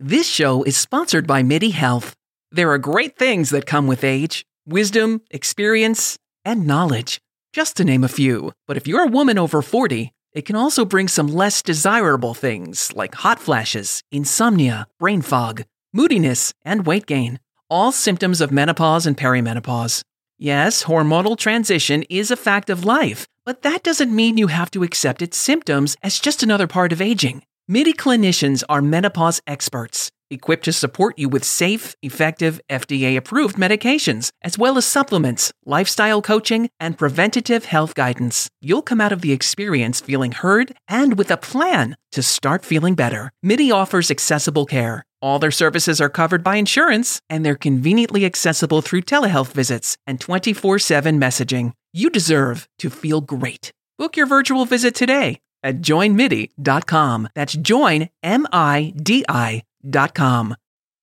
This show is sponsored by MIDI Health. There are great things that come with age: wisdom, experience, and knowledge, just to name a few. But if you're a woman over 40, it can also bring some less desirable things like hot flashes, insomnia, brain fog, moodiness, and weight gain. All symptoms of menopause and perimenopause. Yes, hormonal transition is a fact of life, but that doesn't mean you have to accept its symptoms as just another part of aging. MIDI clinicians are menopause experts, equipped to support you with safe, effective, FDA-approved medications, as well as supplements, lifestyle coaching, and preventative health guidance. You'll come out of the experience feeling heard and with a plan to start feeling better. MIDI offers accessible care. All their services are covered by insurance, and they're conveniently accessible through telehealth visits and 24/7 messaging. You deserve to feel great. Book your virtual visit today at joinmidi.com. That's joinmidi.com.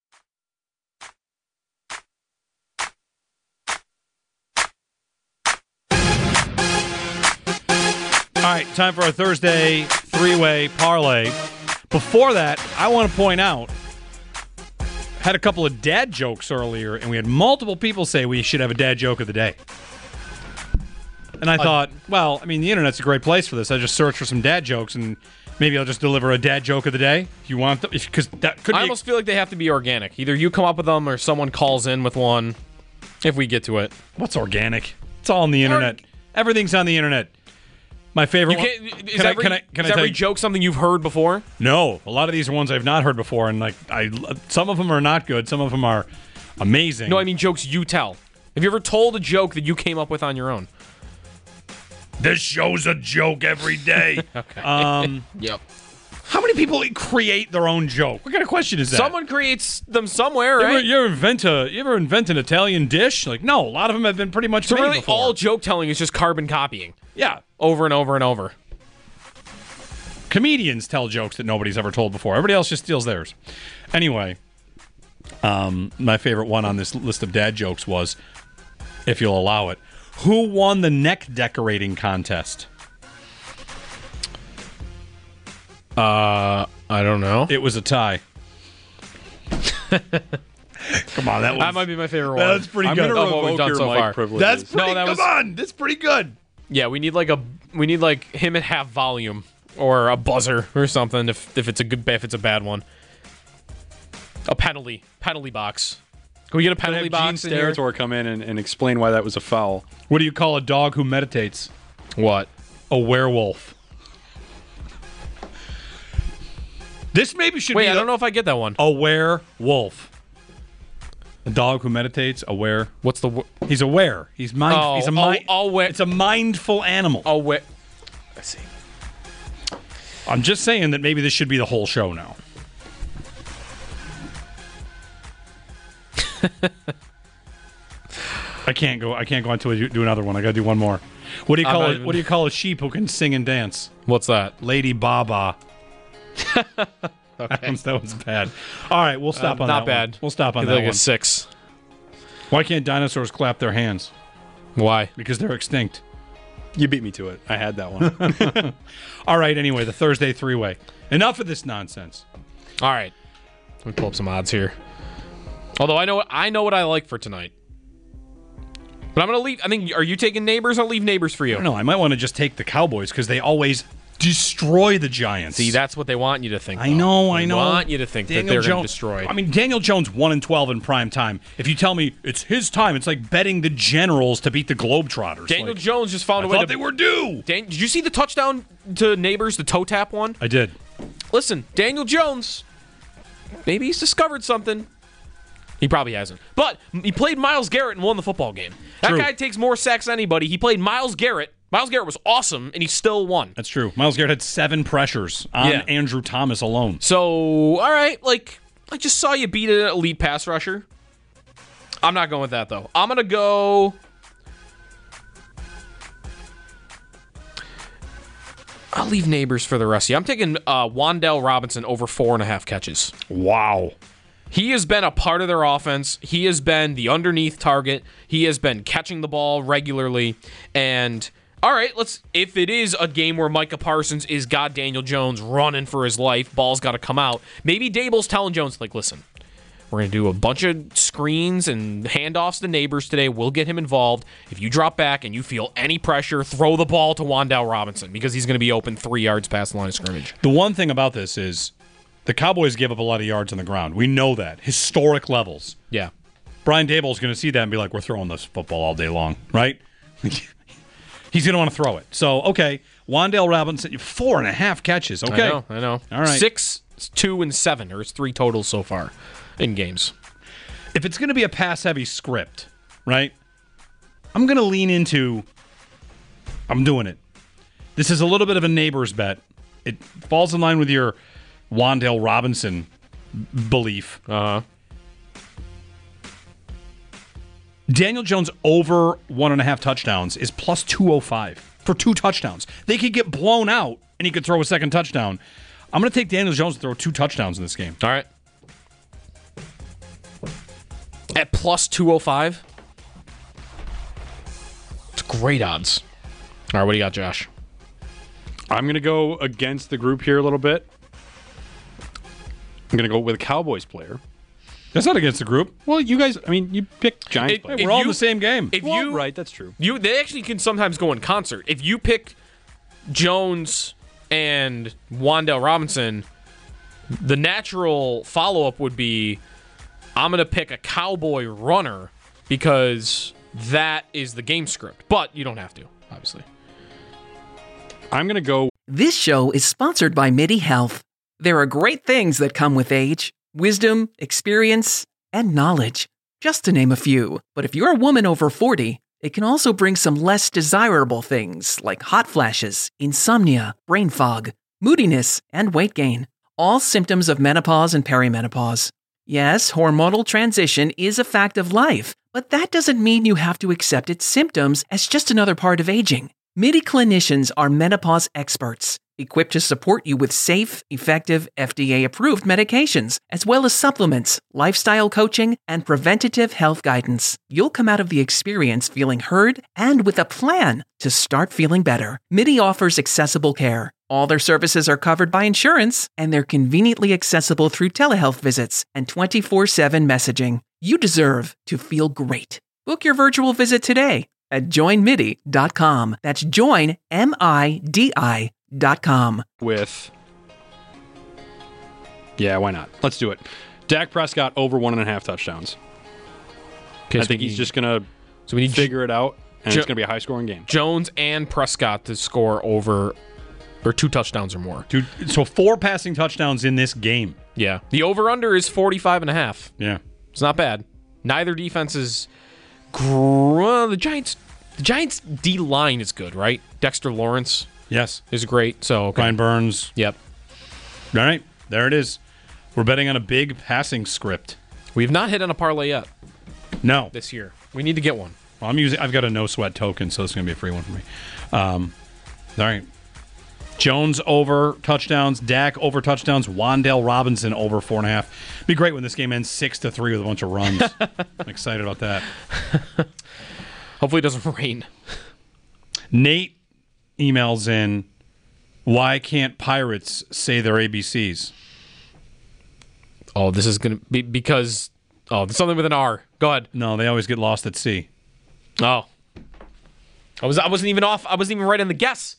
All right, time for our Thursday three-way parlay. Before that, I want to point out, had a couple of dad jokes earlier, and we had multiple people say we should have a dad joke of the day. And I thought, well, I mean, the internet's a great place for this. I just search for some dad jokes, and maybe I'll just deliver a dad joke of the day. If you want them, because that could be. I almost feel like they have to be organic. Either you come up with them, or someone calls in with one. If we get to it, what's organic? It's all on the internet. Everything's on the internet. My favorite one. Is every joke something you've heard before? No, a lot of these are ones I've not heard before, and some of them are not good. Some of them are amazing. No, I mean jokes you tell. Have you ever told a joke that you came up with on your own? This show's a joke every day. Okay. Yep. How many people create their own joke? What kind of question is that? Someone creates them somewhere, right? You ever invent an Italian dish? Like, no, a lot of them have been pretty much made really before. All joke telling is just carbon copying. Yeah. Over and over and over. Comedians tell jokes that nobody's ever told before. Everybody else just steals theirs. Anyway, my favorite one on this list of dad jokes was, if you'll allow it, who won the neck decorating contest? I don't know. It was a tie. Come on, that might be my favorite one. That's pretty good. I'm going to revoke your mic privileges. That's pretty. Come on, that's pretty good. Yeah, we need him at half volume or a buzzer or something if it's a bad one. A penalty box. Can we get a penalty box in here? Gene Steratore come in and explain why that was a foul. What do you call a dog who meditates? What? A werewolf. This maybe should be. Wait, I don't know if I get that one. A werewolf. A dog who meditates. Aware. What's the? He's aware. He's mind. He's a mind. It's a mindful animal. Aware. Let's see. I'm just saying that maybe this should be the whole show now. I can't go until we do another one. I got to do one more. What do you call it? What do you call a sheep who can sing and dance? What's that? Lady Baba. Okay. That was bad. All right, we'll stop on that. Not bad. We'll stop on that like one. A 6. Why can't dinosaurs clap their hands? Why? Because they're extinct. You beat me to it. I had that one. All right, anyway, the Thursday three-way. Enough of this nonsense. All right. Let me pull up some odds here. Although I know what I like for tonight. But I'm going to leave. I think, are you taking Neighbors? I'll leave Neighbors for you. I don't know. I might want to just take the Cowboys because they always destroy the Giants. See, that's what they want you to think. I know. They want you to think that they're going to destroy. I mean, Daniel Jones 1-12 in prime time. If you tell me it's his time, it's like betting the Generals to beat the Globetrotters. Daniel Jones just found a way to. I thought they were due. Did you see the touchdown to Neighbors, the toe tap one? I did. Listen, Daniel Jones, maybe he's discovered something. He probably hasn't. But he played Myles Garrett and won the football game. That guy takes more sacks than anybody. He played Myles Garrett. Myles Garrett was awesome, and he still won. That's true. Myles Garrett had 7 pressures on Andrew Thomas alone. So, all right, I just saw you beat an elite pass rusher. I'm not going with that, though. I'm going to go... I'll leave Neighbors for the rest of you. I'm taking Wan'Dale Robinson over 4.5 catches. Wow. He has been a part of their offense. He has been the underneath target. He has been catching the ball regularly. And All right, if it is a game where Micah Parsons is got Daniel Jones running for his life, ball's got to come out. Maybe Daboll's telling Jones, like, listen, we're going to do a bunch of screens and handoffs to neighbors today. We'll get him involved. If you drop back and you feel any pressure, throw the ball to Wan'Dale Robinson because he's going to be open 3 yards past the line of scrimmage. The one thing about this is the Cowboys give up a lot of yards on the ground. We know that. Historic levels. Yeah. Brian Daboll's going to see that and be like, we're throwing this football all day long, right? He's going to want to throw it. So, okay, Wan'Dale Robinson, 4.5 catches. Okay. I know. All right. 6, 2, and 7 are his 3 totals so far in games. If it's going to be a pass-heavy script, right, I'm going to lean into I'm doing it. This is a little bit of a neighbor's bet. It falls in line with your Wan'Dale Robinson belief. Uh-huh. Daniel Jones over 1.5 touchdowns is plus 205 for 2 touchdowns. They could get blown out, and he could throw a second touchdown. I'm going to take Daniel Jones to throw 2 touchdowns in this game. All right. At plus 205? It's great odds. All right, what do you got, Josh? I'm going to go against the group here a little bit. I'm going to go with a Cowboys player. That's not against the group. Well, you guys, I mean, you picked Giants players. We're all in the same game. Right, that's true. They actually can sometimes go in concert. If you pick Jones and Wan'Dale Robinson, the natural follow-up would be, I'm going to pick a Cowboy runner because that is the game script. But you don't have to, obviously. I'm going to go. This show is sponsored by MIDI Health. There are great things that come with age. Wisdom, experience, and knowledge, just to name a few. But if you're a woman over 40, it can also bring some less desirable things like hot flashes, insomnia, brain fog, moodiness, and weight gain. All symptoms of menopause and perimenopause. Yes, hormonal transition is a fact of life, but that doesn't mean you have to accept its symptoms as just another part of aging. MIDI clinicians are menopause experts, equipped to support you with safe, effective, FDA-approved medications, as well as supplements, lifestyle coaching, and preventative health guidance. You'll come out of the experience feeling heard and with a plan to start feeling better. MIDI offers accessible care. All their services are covered by insurance, and they're conveniently accessible through telehealth visits and 24/7 messaging. You deserve to feel great. Book your virtual visit today at joinmidi.com. That's joinmidi.com. With. Yeah, why not? Let's do it. Dak Prescott over 1.5 touchdowns. I think he's just going to figure it out, and it's going to be a high-scoring game. Jones and Prescott to score over or 2 touchdowns or more. Dude, so 4 passing touchdowns in this game. Yeah. The over-under is 45.5. Yeah. It's not bad. Neither defense is... The Giants' D-line is good, right? Dexter Lawrence Yes. is great. So okay. Brian Burns. Yep. All right. There it is. We're betting on a big passing script. We've not hit on a parlay yet No. this year. We need to get one. Well, I've got a no sweat token, so it's going to be a free one for me. All right. Jones over touchdowns, Dak over touchdowns, Wan'Dale Robinson over 4.5. Be great when this game ends 6-3 with a bunch of runs. I'm excited about that. Hopefully it doesn't rain. Nate emails in, why can't Pirates say their ABCs? Oh, this is going to be because... Oh, there's something with an R. Go ahead. No, they always get lost at sea. Oh. I wasn't even off. I wasn't even right on the guess.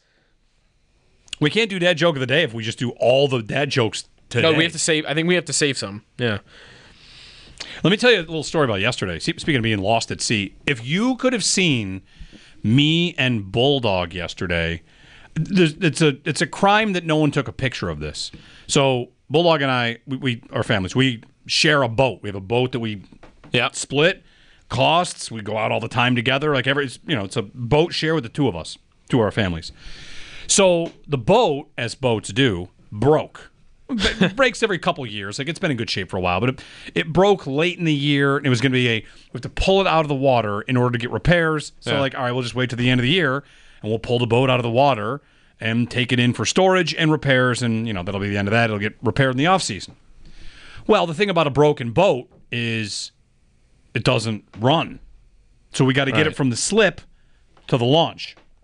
We can't do dad joke of the day if we just do all the dad jokes today. No, we have to save. I think we have to save some. Yeah. Let me tell you a little story about yesterday. Speaking of being lost at sea, if you could have seen me and Bulldog yesterday, it's a crime that no one took a picture of this. So Bulldog and I, we our families, we share a boat. We have a boat that we split. Costs. We go out all the time together. Like it's a boat share with the two of us, 2 of our families. So the boat, as boats do, broke. It breaks every couple years. Like, it's been in good shape for a while, but it broke late in the year, and it was going to be we have to pull it out of the water in order to get repairs. So all right, we'll just wait to the end of the year, and we'll pull the boat out of the water and take it in for storage and repairs, and that'll be the end of that. It'll get repaired in the off season. Well, the thing about a broken boat is it doesn't run. So we got to get it from the slip to the launch.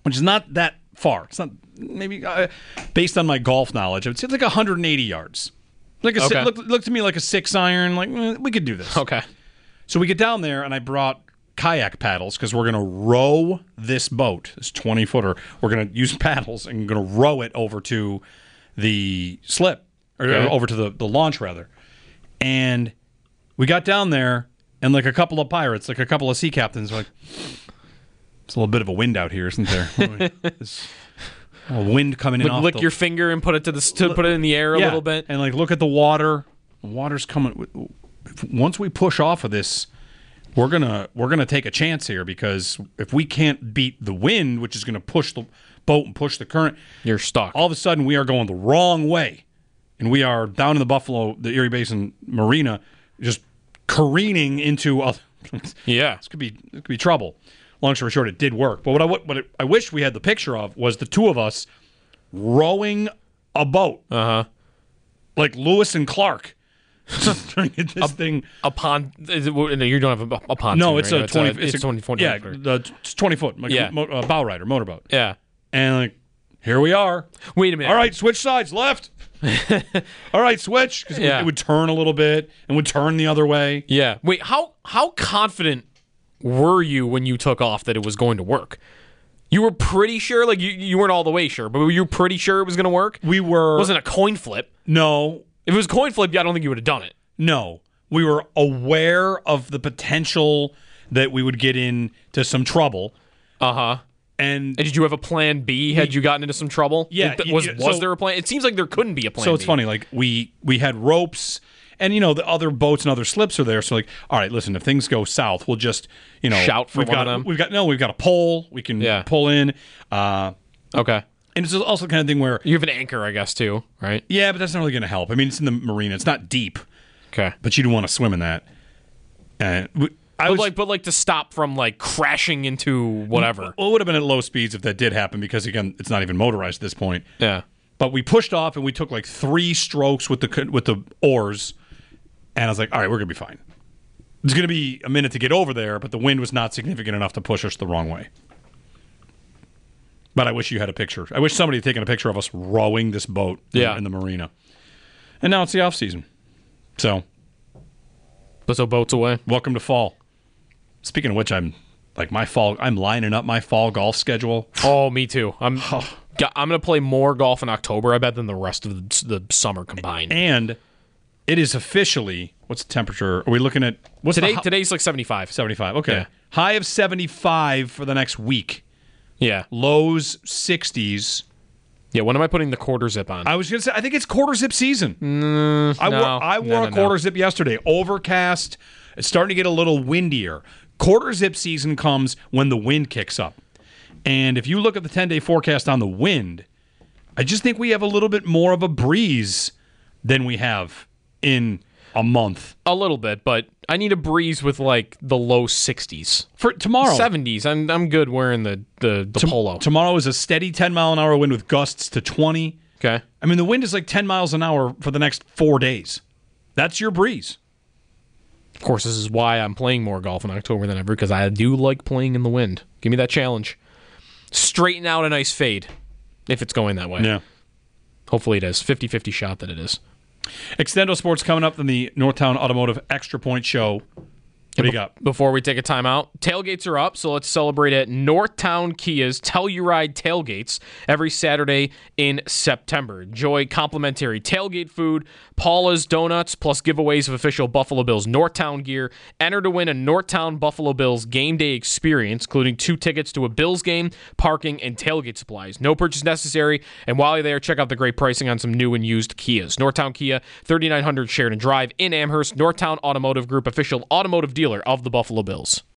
which is not that far. It's not maybe based on my golf knowledge. It's like 180 yards. Like look to me like a 6-iron. Like we could do this. Okay. So we get down there, and I brought kayak paddles because we're gonna row this boat, this 20-footer. We're gonna use paddles and gonna row it over to the slip or over to the launch rather. And we got down there, and like a couple of pirates, like a couple of sea captains, were like, "It's a little bit of a wind out here, isn't there? There's a wind coming in off lick your finger and put it put it in the air a little bit, and like look at the water. The water's coming. Once we push off of this, we're gonna take a chance here because if we can't beat the wind, which is gonna push the boat and push the current, you're stuck. All of a sudden, we are going the wrong way, and we are down in the Erie Basin Marina, just careening into. This could be trouble. Long story short, it did work. But what I wish we had the picture of was the two of us rowing a boat. Like Lewis and Clark. This thing. A pond. You don't have a pontoon. No, it's right? a 20. It's 20. Yeah, it's 20 foot. Like a bow rider, motorboat. Yeah. And like, here we are. Wait a minute. All right, switch sides, left. All right, switch. Because it would turn a little bit and would turn the other way. Yeah. Wait, how confident were you when you took off that it was going to work? You were pretty sure, like you weren't all the way sure, but were you pretty sure it was going to work? We were. It wasn't a coin flip. No. If it was a coin flip, I don't think you would have done it. No. We were aware of the potential that we would get into some trouble. And did you have a plan B had you gotten into some trouble? Yeah. Was there a plan? It seems like there couldn't be a plan B. So it's funny, like we had ropes. And, the other boats and other slips are there. So, like, all right, listen, if things go south, we'll just, shout for one of them. We've got a pole. We can pull in. Okay. And it's also the kind of thing where... You have an anchor, I guess, too, right? Yeah, but that's not really going to help. I mean, it's in the marina. It's not deep. Okay. But you don't want to swim in that. But to stop from, like, crashing into whatever. Well, it would have been at low speeds if that did happen because, again, it's not even motorized at this point. Yeah. But we pushed off, and we took, like, 3 strokes with the oars. And I was like, all right, we're going to be fine. It's going to be a minute to get over there, but the wind was not significant enough to push us the wrong way. But I wish you had a picture. I wish somebody had taken a picture of us rowing this boat in the marina. And now it's the off season. So boats away. Welcome to fall. Speaking of which, I'm lining up my fall golf schedule. Oh, me too. I'm going to play more golf in October, I bet, than the rest of the summer combined. And it is officially, what's the temperature? Are we looking at... Today's like 75. 75, okay. Yeah. High of 75 for the next week. Yeah. Lows 60s. Yeah, when am I putting the quarter zip on? I was going to say, I think it's quarter zip season. I wore a quarter zip yesterday. Overcast. It's starting to get a little windier. Quarter zip season comes when the wind kicks up. And if you look at the 10-day forecast on the wind, I just think we have a little bit more of a breeze than we have in a month. A little bit, but I need a breeze with like the low 60s. For tomorrow. 70s. I'm good wearing the polo. Tomorrow is a steady 10-mile-an-hour wind with gusts to 20. Okay. I mean, the wind is like 10 miles an hour for the next 4 days. That's your breeze. Of course, this is why I'm playing more golf in October than ever, because I do like playing in the wind. Give me that challenge. Straighten out a nice fade, if it's going that way. Yeah. Hopefully it is. 50-50 shot that it is. Extendo Sports coming up in the Northtown Automotive Extra Point Show. What do you got? Before we take a timeout, tailgates are up, so let's celebrate at Northtown Kia's Telluride Tailgates every Saturday in September. Enjoy complimentary tailgate food, Paula's Donuts, plus giveaways of official Buffalo Bills Northtown gear. Enter to win a Northtown Buffalo Bills game day experience, including 2 tickets to a Bills game, parking, and tailgate supplies. No purchase necessary, and while you're there, check out the great pricing on some new and used Kias. Northtown Kia, 3900 Sheridan Drive in Amherst, Northtown Automotive Group, official automotive dealer of the Buffalo Bills.